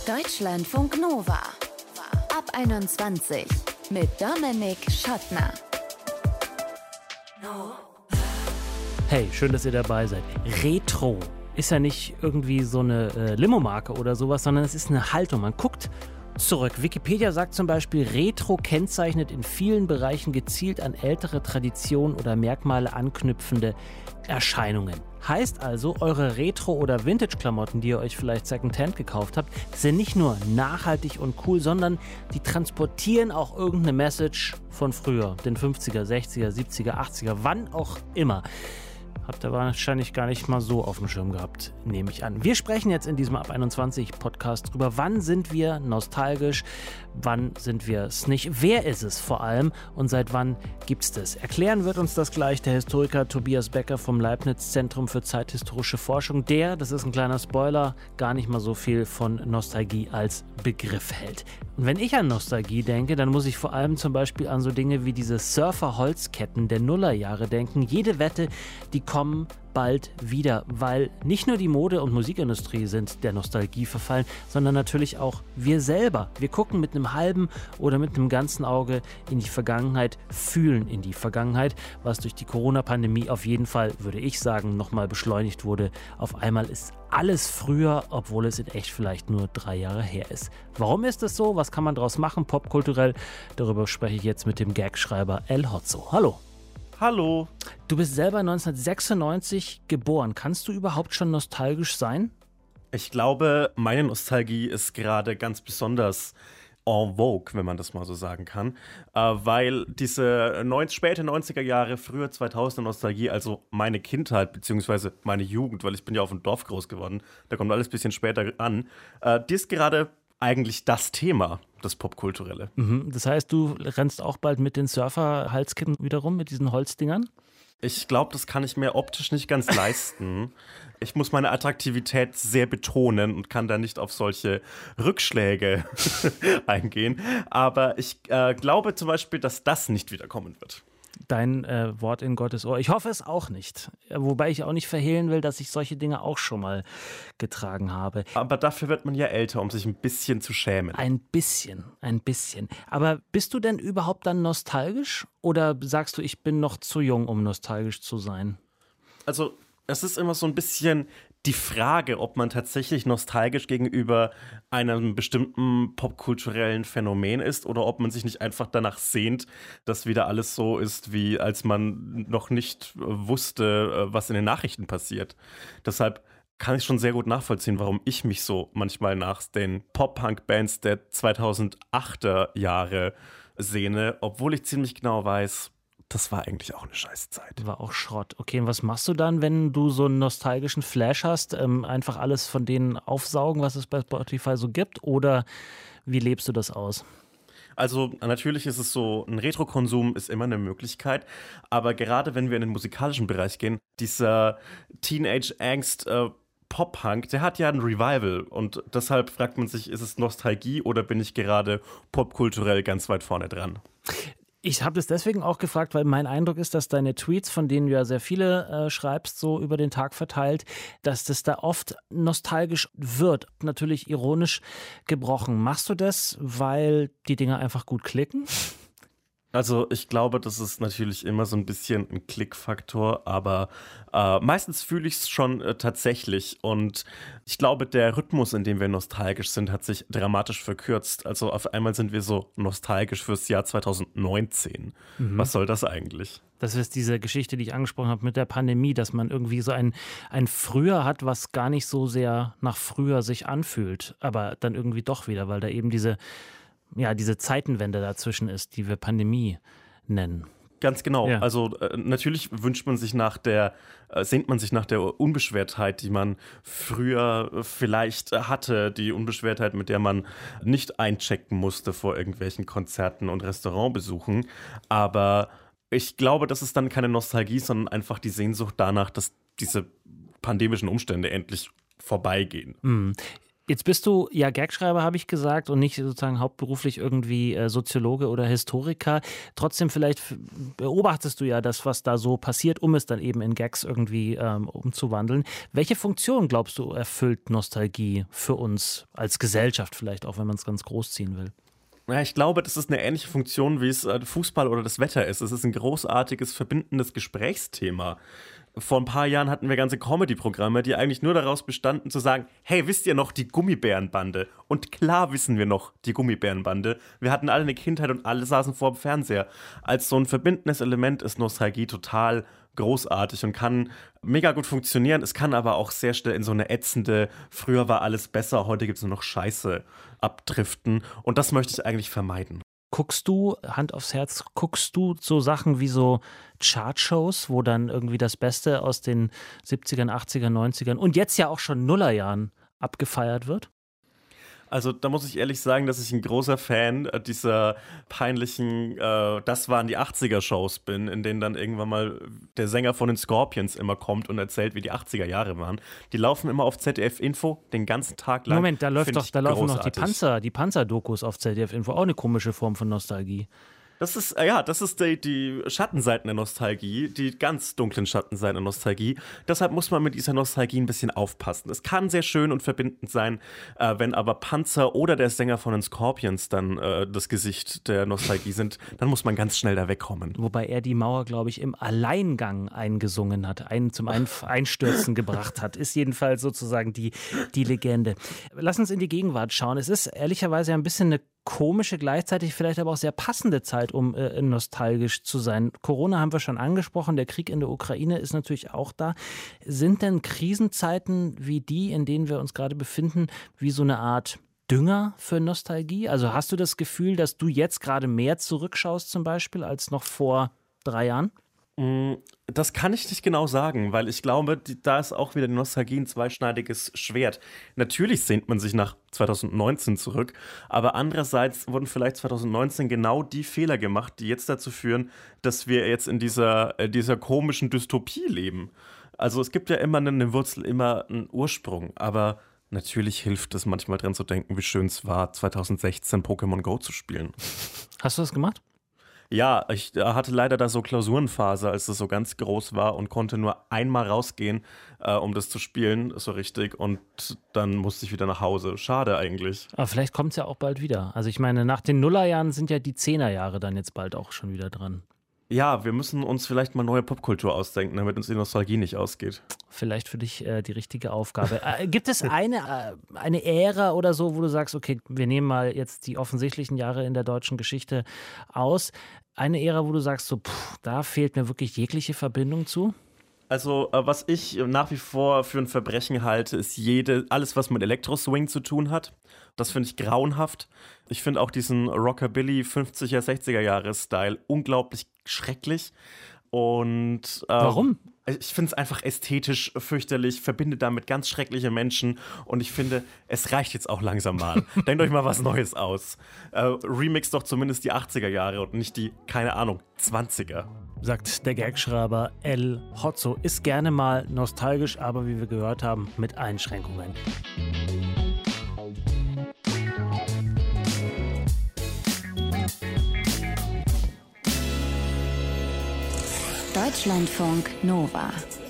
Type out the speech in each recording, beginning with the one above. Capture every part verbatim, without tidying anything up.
Deutschlandfunk Nova. Ab einundzwanzig mit Dominik Schottner. Hey, schön, dass ihr dabei seid. Retro ist ja nicht irgendwie so eine äh, Limo-Marke oder sowas, sondern es ist eine Haltung. Man guckt zurück. Wikipedia sagt zum Beispiel, Retro kennzeichnet in vielen Bereichen gezielt an ältere Traditionen oder Merkmale anknüpfende Erscheinungen. Heißt also, eure Retro- oder Vintage-Klamotten, die ihr euch vielleicht Secondhand gekauft habt, sind nicht nur nachhaltig und cool, sondern die transportieren auch irgendeine Message von früher, den fünfziger, sechziger, siebziger, achtziger, wann auch immer. Habt ihr wahrscheinlich gar nicht mal so auf dem Schirm gehabt, nehme ich an. Wir sprechen jetzt in diesem Ab einundzwanzig Podcast drüber, wann sind wir nostalgisch, wann sind wir es nicht, wer ist es vor allem und seit wann gibt es das. Erklären wird uns das gleich der Historiker Tobias Becker vom Leibniz Zentrum für zeithistorische Forschung, der, das ist ein kleiner Spoiler, gar nicht mal so viel von Nostalgie als Begriff hält. Und wenn ich an Nostalgie denke, dann muss ich vor allem zum Beispiel an so Dinge wie diese Surfer-Holzketten der Nullerjahre denken. Jede Wette, die kommen bald wieder, weil nicht nur die Mode- und Musikindustrie sind der Nostalgie verfallen, sondern natürlich auch wir selber. Wir gucken mit einem halben oder mit einem ganzen Auge in die Vergangenheit, fühlen in die Vergangenheit, was durch die Corona-Pandemie auf jeden Fall, würde ich sagen, nochmal beschleunigt wurde. Auf einmal ist alles früher, obwohl es in echt vielleicht nur drei Jahre her ist. Warum ist es so? Was kann man daraus machen, popkulturell? Darüber spreche ich jetzt mit dem Gagschreiber El Hotzo. Hallo. Hallo. Du bist selber neunzehnhundertsechsundneunzig geboren. Kannst du überhaupt schon nostalgisch sein? Ich glaube, meine Nostalgie ist gerade ganz besonders en vogue, wenn man das mal so sagen kann, äh, weil diese neunzig, späte neunziger Jahre, frühe zweitausender Nostalgie, also meine Kindheit bzw. meine Jugend, weil ich bin ja auf dem Dorf groß geworden, da kommt alles ein bisschen später an, äh, die ist gerade eigentlich das Thema, das Popkulturelle. Mhm. Das heißt, du rennst auch bald mit den Surfer-Halsketten wieder rum, mit diesen Holzdingern? Ich glaube, das kann ich mir optisch nicht ganz leisten. Ich muss meine Attraktivität sehr betonen und kann da nicht auf solche Rückschläge eingehen. Aber ich äh, glaube zum Beispiel, dass das nicht wiederkommen wird. Dein äh, Wort in Gottes Ohr. Ich hoffe es auch nicht. Wobei ich auch nicht verhehlen will, dass ich solche Dinge auch schon mal getragen habe. Aber dafür wird man ja älter, um sich ein bisschen zu schämen. Ein bisschen, ein bisschen. Aber bist du denn überhaupt dann nostalgisch? Oder sagst du, ich bin noch zu jung, um nostalgisch zu sein? Also, es ist immer so ein bisschen die Frage, ob man tatsächlich nostalgisch gegenüber einem bestimmten popkulturellen Phänomen ist oder ob man sich nicht einfach danach sehnt, dass wieder alles so ist, wie als man noch nicht wusste, was in den Nachrichten passiert. Deshalb kann ich schon sehr gut nachvollziehen, warum ich mich so manchmal nach den Pop-Punk-Bands der zweitausendachter Jahre sehne, obwohl ich ziemlich genau weiß, das war eigentlich auch eine scheiß Zeit. War auch Schrott. Okay, und was machst du dann, wenn du so einen nostalgischen Flash hast? Ähm, einfach alles von denen aufsaugen, was es bei Spotify so gibt? Oder wie lebst du das aus? Also natürlich ist es so, ein Retro-Konsum ist immer eine Möglichkeit, aber gerade wenn wir in den musikalischen Bereich gehen, dieser Teenage-Angst, äh, Pop-Punk, der hat ja ein Revival und deshalb fragt man sich, ist es Nostalgie oder bin ich gerade popkulturell ganz weit vorne dran? Ich habe das deswegen auch gefragt, weil mein Eindruck ist, dass deine Tweets, von denen du ja sehr viele äh, schreibst, so über den Tag verteilt, dass das da oft nostalgisch wird. Natürlich ironisch gebrochen. Machst du das, weil die Dinger einfach gut klicken? Also ich glaube, das ist natürlich immer so ein bisschen ein Klickfaktor, aber äh, meistens fühle ich es schon äh, tatsächlich und ich glaube, der Rhythmus, in dem wir nostalgisch sind, hat sich dramatisch verkürzt. Also auf einmal sind wir so nostalgisch fürs Jahr zweitausendneunzehn. Mhm. Was soll das eigentlich? Das ist diese Geschichte, die ich angesprochen habe mit der Pandemie, dass man irgendwie so ein, ein Früher hat, was gar nicht so sehr nach früher sich anfühlt, aber dann irgendwie doch wieder, weil da eben diese ja, diese Zeitenwende dazwischen ist, die wir Pandemie nennen. Ganz genau. Ja. Also äh, natürlich wünscht man sich nach der, äh, sehnt man sich nach der Unbeschwertheit, die man früher äh, vielleicht hatte, die Unbeschwertheit, mit der man nicht einchecken musste vor irgendwelchen Konzerten und Restaurantbesuchen. Aber ich glaube, das ist dann keine Nostalgie, sondern einfach die Sehnsucht danach, dass diese pandemischen Umstände endlich vorbeigehen. Mhm. Jetzt bist du ja Gagschreiber, habe ich gesagt, und nicht sozusagen hauptberuflich irgendwie äh, Soziologe oder Historiker. Trotzdem vielleicht f- beobachtest du ja das, was da so passiert, um es dann eben in Gags irgendwie ähm, umzuwandeln. Welche Funktion, glaubst du, erfüllt Nostalgie für uns als Gesellschaft vielleicht, auch wenn man es ganz groß ziehen will? Ja, ich glaube, das ist eine ähnliche Funktion, wie es äh, Fußball oder das Wetter ist. Es ist ein großartiges, verbindendes Gesprächsthema. Vor ein paar Jahren hatten wir ganze Comedy-Programme, die eigentlich nur daraus bestanden, zu sagen, hey, wisst ihr noch die Gummibärenbande? Und klar wissen wir noch die Gummibärenbande. Wir hatten alle eine Kindheit und alle saßen vor dem Fernseher. Als so ein verbindendes Element ist Nostalgie total großartig und kann mega gut funktionieren. Es kann aber auch sehr schnell in so eine ätzende, früher war alles besser, heute gibt es nur noch Scheiße abdriften. Und das möchte ich eigentlich vermeiden. Guckst du, Hand aufs Herz, guckst du so Sachen wie so Chartshows, wo dann irgendwie das Beste aus den siebzigern, achtzigern, neunzigern und jetzt ja auch schon Nullerjahren abgefeiert wird? Also da muss ich ehrlich sagen, dass ich ein großer Fan dieser peinlichen äh, Das waren die achtziger-Shows bin, in denen dann irgendwann mal der Sänger von den Scorpions immer kommt und erzählt, wie die achtziger Jahre waren. Die laufen immer auf Z D F Info den ganzen Tag lang. Moment, da läuft doch, da laufen großartig. noch die Panzer, die Panzerdokus auf Z D F Info, auch eine komische Form von Nostalgie. Das ist, äh, ja, das ist die, die Schattenseiten der Nostalgie, die ganz dunklen Schattenseiten der Nostalgie. Deshalb muss man mit dieser Nostalgie ein bisschen aufpassen. Es kann sehr schön und verbindend sein, äh, wenn aber Panzer oder der Sänger von den Scorpions dann äh, das Gesicht der Nostalgie sind, dann muss man ganz schnell da wegkommen. Wobei er die Mauer, glaube ich, im Alleingang eingesungen hat, einen zum Einf- Einstürzen gebracht hat. Ist jedenfalls sozusagen die, die Legende. Lass uns in die Gegenwart schauen. Es ist ehrlicherweise ein bisschen eine komische, gleichzeitig vielleicht aber auch sehr passende Zeit, um äh, nostalgisch zu sein. Corona haben wir schon angesprochen, der Krieg in der Ukraine ist natürlich auch da. Sind denn Krisenzeiten wie die, in denen wir uns gerade befinden, wie so eine Art Dünger für Nostalgie? Also hast du das Gefühl, dass du jetzt gerade mehr zurückschaust zum Beispiel als noch vor drei Jahren? Das kann ich nicht genau sagen, weil ich glaube, die, da ist auch wieder die Nostalgie ein zweischneidiges Schwert. Natürlich sehnt man sich nach zwanzig neunzehn zurück, aber andererseits wurden vielleicht zwanzig neunzehn genau die Fehler gemacht, die jetzt dazu führen, dass wir jetzt in dieser, äh, dieser komischen Dystopie leben. Also es gibt ja immer eine Wurzel, immer einen Ursprung, aber natürlich hilft es manchmal dran zu denken, wie schön es war, zwanzig sechzehn Pokémon Go zu spielen. Hast du das gemacht? Ja, ich hatte leider da so Klausurenphase, als es so ganz groß war und konnte nur einmal rausgehen, äh, um das zu spielen, so richtig. Und dann musste ich wieder nach Hause. Schade eigentlich. Aber vielleicht kommt es ja auch bald wieder. Also ich meine, nach den Nullerjahren sind ja die Zehnerjahre dann jetzt bald auch schon wieder dran. Ja, wir müssen uns vielleicht mal neue Popkultur ausdenken, damit uns die Nostalgie nicht ausgeht. Vielleicht für dich äh, die richtige Aufgabe. Äh, gibt es eine, äh, eine Ära oder so, wo du sagst, okay, wir nehmen mal jetzt die offensichtlichen Jahre in der deutschen Geschichte aus. Eine Ära, wo du sagst, so, pff, da fehlt mir wirklich jegliche Verbindung zu? Also, äh, was ich nach wie vor für ein Verbrechen halte, ist jede, alles, was mit Elektroswing zu tun hat. Das finde ich grauenhaft. Ich finde auch diesen Rockabilly fünfziger, sechziger Jahre Style unglaublich schrecklich. Und ähm, warum? Ich finde es einfach ästhetisch fürchterlich, verbinde damit ganz schreckliche Menschen und ich finde, es reicht jetzt auch langsam mal. Denkt euch mal was Neues aus. Äh, remix doch zumindest die achtziger Jahre und nicht die, keine Ahnung, zwanziger. Sagt der Gagschreiber El Hotzo. Ist gerne mal nostalgisch, aber wie wir gehört haben, mit Einschränkungen. Deutschlandfunk Nova.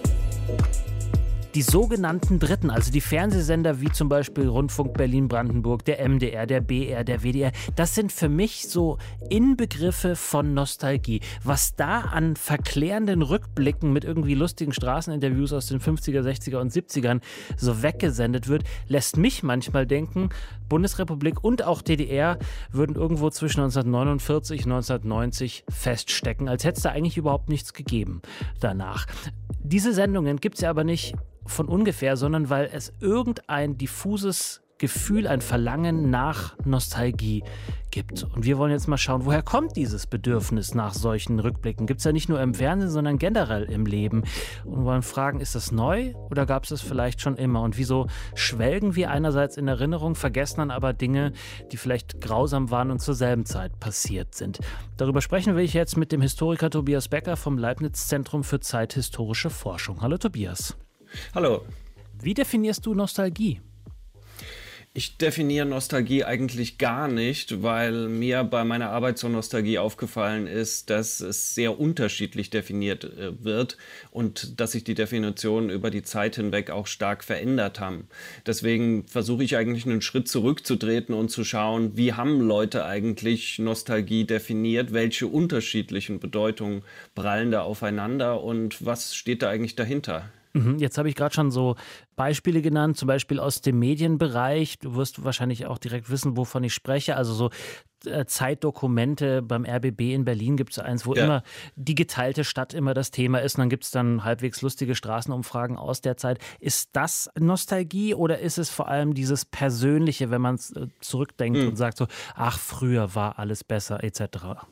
Die sogenannten Dritten, also die Fernsehsender wie zum Beispiel Rundfunk Berlin-Brandenburg, der M D R, der B R, der W D R, das sind für mich so Inbegriffe von Nostalgie. Was da an verklärenden Rückblicken mit irgendwie lustigen Straßeninterviews aus den fünfziger, sechziger und siebzigern so weggesendet wird, lässt mich manchmal denken, Bundesrepublik und auch D D R würden irgendwo zwischen neunzehnhundertneunundvierzig und neunzehnhundertneunzig feststecken, als hätte es da eigentlich überhaupt nichts gegeben danach. Diese Sendungen gibt es ja aber nicht von ungefähr, sondern weil es irgendein diffuses Gefühl, ein Verlangen nach Nostalgie gibt. Und wir wollen jetzt mal schauen, woher kommt dieses Bedürfnis nach solchen Rückblicken? Gibt es ja nicht nur im Fernsehen, sondern generell im Leben. Und wollen fragen, ist das neu oder gab es das vielleicht schon immer? Und wieso schwelgen wir einerseits in Erinnerung, vergessen dann aber Dinge, die vielleicht grausam waren und zur selben Zeit passiert sind? Darüber sprechen will ich jetzt mit dem Historiker Tobias Becker vom Leibniz-Zentrum für zeithistorische Forschung. Hallo Tobias. Hallo. Wie definierst du Nostalgie? Ich definiere Nostalgie eigentlich gar nicht, weil mir bei meiner Arbeit zur Nostalgie aufgefallen ist, dass es sehr unterschiedlich definiert äh, wird und dass sich die Definitionen über die Zeit hinweg auch stark verändert haben. Deswegen versuche ich eigentlich einen Schritt zurückzutreten und zu schauen, wie haben Leute eigentlich Nostalgie definiert, welche unterschiedlichen Bedeutungen prallen da aufeinander und was steht da eigentlich dahinter? Jetzt habe ich gerade schon so Beispiele genannt, zum Beispiel aus dem Medienbereich. Du wirst wahrscheinlich auch direkt wissen, wovon ich spreche. Also so äh, Zeitdokumente beim R B B in Berlin gibt es eins, wo ja. immer die geteilte Stadt immer das Thema ist. Und dann gibt es dann halbwegs lustige Straßenumfragen aus der Zeit. Ist das Nostalgie oder ist es vor allem dieses Persönliche, wenn man es äh, zurückdenkt hm. und sagt so, ach, früher war alles besser et cetera?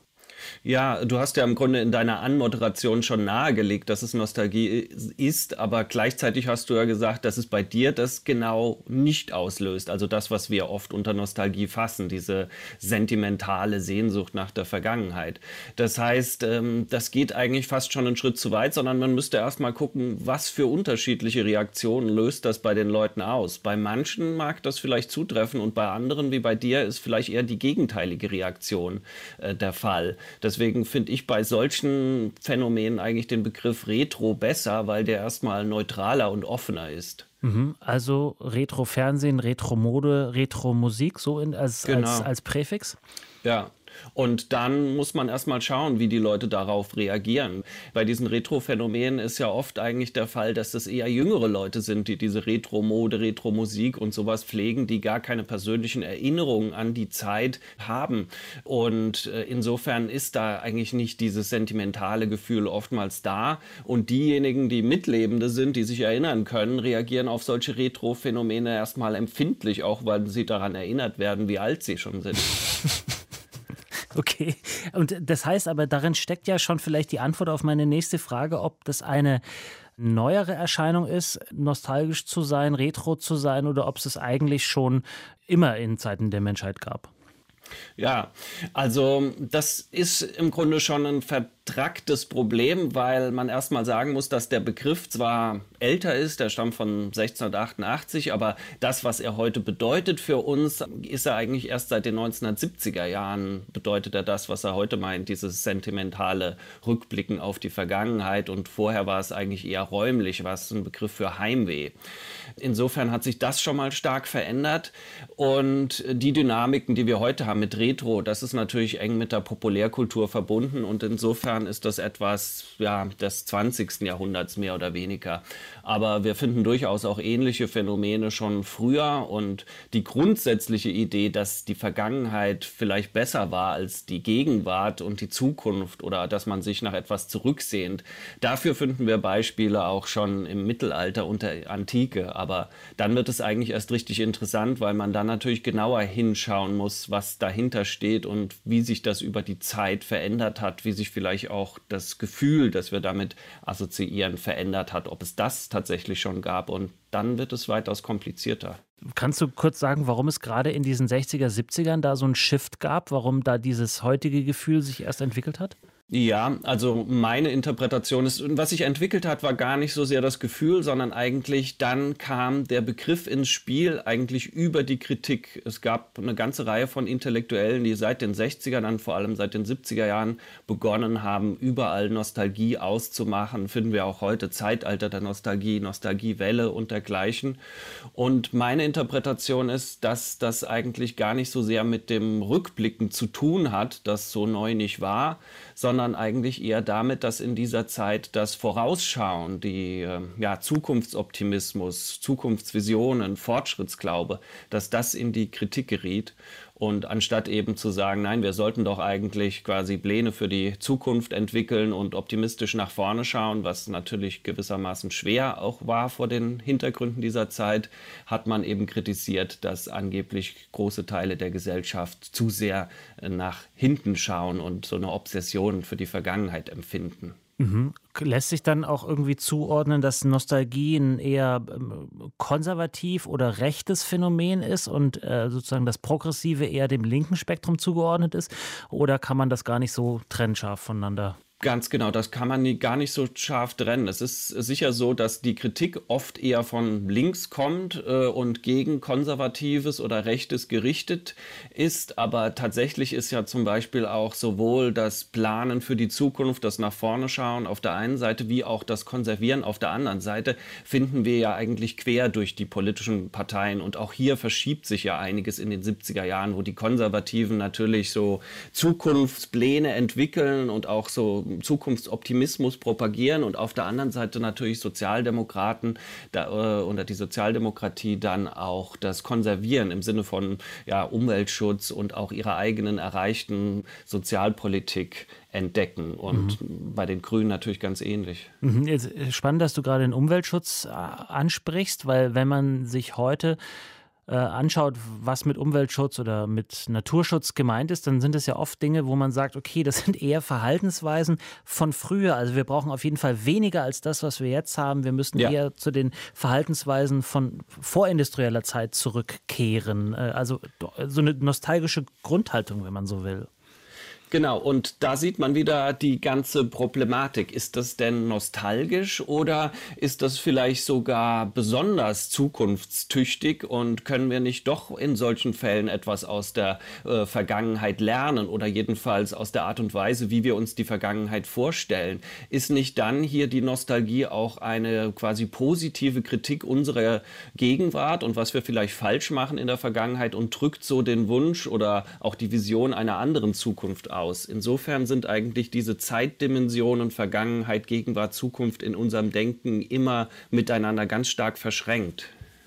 Ja, du hast ja im Grunde in deiner Anmoderation schon nahegelegt, dass es Nostalgie ist, aber gleichzeitig hast du ja gesagt, dass es bei dir das genau nicht auslöst. Also das, was wir oft unter Nostalgie fassen, diese sentimentale Sehnsucht nach der Vergangenheit. Das heißt, das geht eigentlich fast schon einen Schritt zu weit, sondern man müsste erst mal gucken, was für unterschiedliche Reaktionen löst das bei den Leuten aus. Bei manchen mag das vielleicht zutreffen und bei anderen, wie bei dir, ist vielleicht eher die gegenteilige Reaktion äh, der Fall. Deswegen finde ich bei solchen Phänomenen eigentlich den Begriff Retro besser, weil der erstmal neutraler und offener ist. Also Retro-Fernsehen, Retro-Mode, Retro-Musik, so in, als, genau. als, als Präfix? Ja. Und dann muss man erstmal schauen, wie die Leute darauf reagieren. Bei diesen Retro-Phänomenen ist ja oft eigentlich der Fall, dass das eher jüngere Leute sind, die diese Retro-Mode, Retro-Musik und sowas pflegen, die gar keine persönlichen Erinnerungen an die Zeit haben. Und äh, insofern ist da eigentlich nicht dieses sentimentale Gefühl oftmals da. Und diejenigen, die Mitlebende sind, die sich erinnern können, reagieren auf solche Retro-Phänomene erstmal empfindlich, auch weil sie daran erinnert werden, wie alt sie schon sind. Okay, und das heißt aber, darin steckt ja schon vielleicht die Antwort auf meine nächste Frage, ob das eine neuere Erscheinung ist, nostalgisch zu sein, retro zu sein, oder ob es es eigentlich schon immer in Zeiten der Menschheit gab. Ja, also das ist im Grunde schon ein vertracktes Problem, weil man erstmal sagen muss, dass der Begriff zwar älter ist, der stammt von sechzehnhundertachtundachtzig, aber das, was er heute bedeutet für uns, ist er eigentlich erst seit den neunzehnhundertsiebziger Jahren, bedeutet er das, was er heute meint, dieses sentimentale Rückblicken auf die Vergangenheit, und vorher war es eigentlich eher räumlich, war es ein Begriff für Heimweh. Insofern hat sich das schon mal stark verändert, und die Dynamiken, die wir heute haben mit Retro, das ist natürlich eng mit der Populärkultur verbunden, und insofern ist das etwas ja, des zwanzigsten Jahrhunderts mehr oder weniger. Aber wir finden durchaus auch ähnliche Phänomene schon früher, und die grundsätzliche Idee, dass die Vergangenheit vielleicht besser war als die Gegenwart und die Zukunft, oder dass man sich nach etwas zurücksehnt, dafür finden wir Beispiele auch schon im Mittelalter und der Antike. Aber dann wird es eigentlich erst richtig interessant, weil man dann natürlich genauer hinschauen muss, was dahinter steht und wie sich das über die Zeit verändert hat, wie sich vielleicht auch das Gefühl, das wir damit assoziieren, verändert hat, ob es das tatsächlich schon gab, und dann wird es weitaus komplizierter. Kannst du kurz sagen, warum es gerade in diesen sechziger, siebzigern da so einen Shift gab, warum da dieses heutige Gefühl sich erst entwickelt hat? Ja, also meine Interpretation ist, was sich entwickelt hat, war gar nicht so sehr das Gefühl, sondern eigentlich dann kam der Begriff ins Spiel, eigentlich über die Kritik. Es gab eine ganze Reihe von Intellektuellen, die seit den sechzigern, dann vor allem seit den siebziger Jahren begonnen haben, überall Nostalgie auszumachen. Finden wir auch heute, Zeitalter der Nostalgie, Nostalgiewelle und dergleichen. Und meine Interpretation ist, dass das eigentlich gar nicht so sehr mit dem Rückblicken zu tun hat, das so neu nicht war, sondern eigentlich eher damit, dass in dieser Zeit das Vorausschauen, die ja, Zukunftsoptimismus, Zukunftsvisionen, Fortschrittsglaube, dass das in die Kritik geriet. Und anstatt eben zu sagen, nein, wir sollten doch eigentlich quasi Pläne für die Zukunft entwickeln und optimistisch nach vorne schauen, was natürlich gewissermaßen schwer auch war vor den Hintergründen dieser Zeit, hat man eben kritisiert, dass angeblich große Teile der Gesellschaft zu sehr nach hinten schauen und so eine Obsession für die Vergangenheit empfinden. Mhm. Lässt sich dann auch irgendwie zuordnen, dass Nostalgie ein eher ähm, konservativ oder rechtes Phänomen ist und äh, sozusagen das Progressive eher dem linken Spektrum zugeordnet ist? Oder kann man das gar nicht so trennscharf voneinander Ganz genau, das kann man nie, gar nicht so scharf trennen. Es ist sicher so, dass die Kritik oft eher von links kommt äh, und gegen Konservatives oder Rechtes gerichtet ist. Aber tatsächlich ist ja zum Beispiel auch sowohl das Planen für die Zukunft, das nach vorne schauen auf der einen Seite, wie auch das Konservieren auf der anderen Seite, finden wir ja eigentlich quer durch die politischen Parteien. Und auch hier verschiebt sich ja einiges in den siebziger Jahren, wo die Konservativen natürlich so Zukunftspläne entwickeln und auch so Zukunftsoptimismus propagieren und auf der anderen Seite natürlich Sozialdemokraten da, äh, oder die Sozialdemokratie dann auch das Konservieren im Sinne von ja, Umweltschutz und auch ihrer eigenen erreichten Sozialpolitik entdecken und mhm. bei den Grünen natürlich ganz ähnlich. Mhm. Jetzt spannend, dass du gerade den Umweltschutz äh, ansprichst, weil wenn man sich heute Äh, anschaut, was mit Umweltschutz oder mit Naturschutz gemeint ist, dann sind es ja oft Dinge, wo man sagt, okay, das sind eher Verhaltensweisen von früher. Also wir brauchen auf jeden Fall weniger als das, was wir jetzt haben. Wir müssen ja. eher zu den Verhaltensweisen von vorindustrieller Zeit zurückkehren. Äh, also so eine nostalgische Grundhaltung, wenn man so will. Genau, und da sieht man wieder die ganze Problematik. Ist das denn nostalgisch oder ist das vielleicht sogar besonders zukunftstüchtig und können wir nicht doch in solchen Fällen etwas aus der äh, Vergangenheit lernen oder jedenfalls aus der Art und Weise, wie wir uns die Vergangenheit vorstellen? Ist nicht dann hier die Nostalgie auch eine quasi positive Kritik unserer Gegenwart und was wir vielleicht falsch machen in der Vergangenheit und drückt so den Wunsch oder auch die Vision einer anderen Zukunft aus? Aus. Insofern sind eigentlich diese Zeitdimensionen Vergangenheit, Gegenwart, Zukunft in unserem Denken immer miteinander ganz stark verschränkt.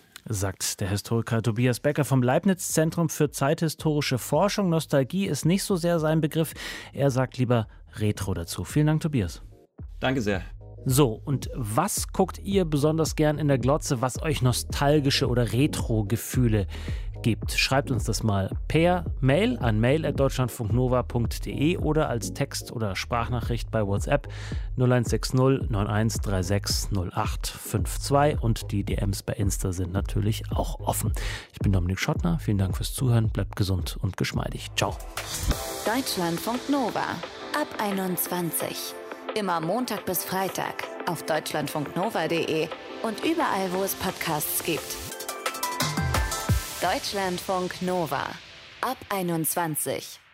Sagt der Historiker Tobias Becker vom Leibniz-Zentrum für zeithistorische Forschung. Nostalgie ist nicht so sehr sein Begriff. Er sagt lieber Retro dazu. Vielen Dank, Tobias. Danke sehr. So, und was guckt ihr besonders gern in der Glotze, was euch nostalgische oder Retro-Gefühle gibt? Schreibt uns das mal per Mail an mail at deutschlandfunknova punkt de oder als Text- oder Sprachnachricht bei WhatsApp null eins sechs null neun eins drei sechs null acht fünf zwei und die D Ms bei Insta sind natürlich auch offen. Ich bin Dominik Schottner, vielen Dank fürs Zuhören, bleibt gesund und geschmeidig. Ciao. Deutschlandfunk Nova ab einundzwanzig. Immer Montag bis Freitag auf deutschlandfunknova punkt de und überall, wo es Podcasts gibt. Deutschlandfunk Nova ab einundzwanzig.